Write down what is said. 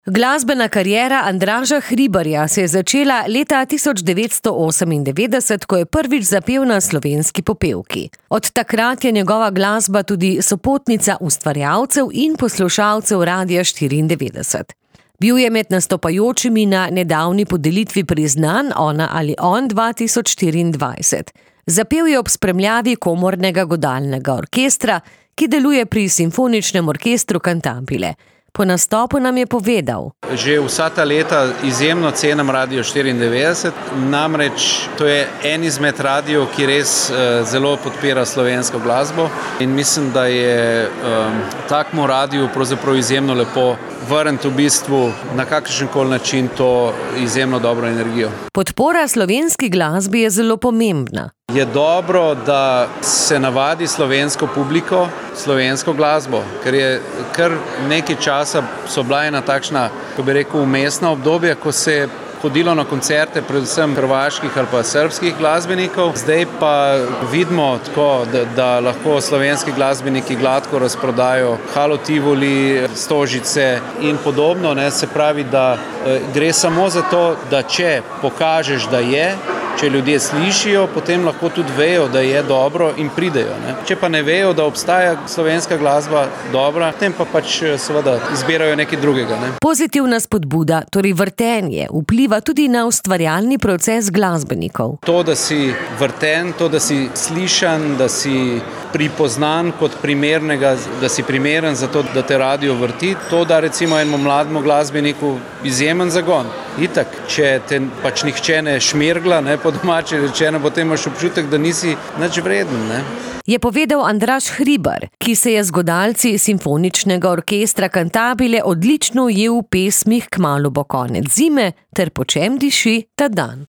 Glasbena kariera Andraža Hribarja se je začela leta 1998, ko je prvič zapel na Slovenski popevki. Od takrat je njegova glasba tudi sopotnica ustvarjalcev in poslušalcev Radia 94. Bil je med nastopajočimi na nedavni podelitvi priznanj Ona ali on 2024. Zapel je ob spremljavi komornega godalnega orkestra, ki deluje pri Simfoničnem orkestru Cantabile. Po nastopu nam je povedal: Že vsa ta leta izjemno cenim Radio 94, namreč to je en izmed radijev, ki res zelo podpira slovensko glasbo in mislim, da je takmu radiju pravzaprav izjemno lepo vrniti v bistvu na kakršenkoli način to izjemno dobro energijo. Podpora slovenski glasbi je zelo pomembna. Je dobro, da se navadi slovensko publiko, slovensko glasbo, ker je kar nekaj časa so bila ena takšna, ko bi rekel, vmesna obdobja, ko se je hodilo na koncerte predvsem hrvaških ali pa srbskih glasbenikov. Zdaj pa vidimo tako, da lahko slovenski glasbeniki gladko razprodajo Halo Tivoli, Stožice in podobno. Se pravi, da gre samo za to, da če pokažeš, da je, če ljudje slišijo, potem lahko tudi vejo, da je dobro in pridejo. Če pa ne vejo, da obstaja slovenska glasba dobra, potem pa pač seveda izbirajo nekaj drugega. Pozitivna spodbuda, torej vrtenje, vpliva tudi na ustvarjalni proces glasbenikov. To, da si vrten, to, da si slišan, da si pripoznan kot primernega, da si primeren za to, da te radio vrti, to da recimo enemu mlademu glasbeniku izjemen zagon. Itak, če te pač nihče ne šmirgla, po domači rečeno, potem imaš občutek, da nisi nič vreden. Je povedal Andraž Hribar, ki se je z godalci Simfoničnega orkestra Cantabile odlično ujel v pesmih Kmalu bo konec zime ter Po čem diši ta dan.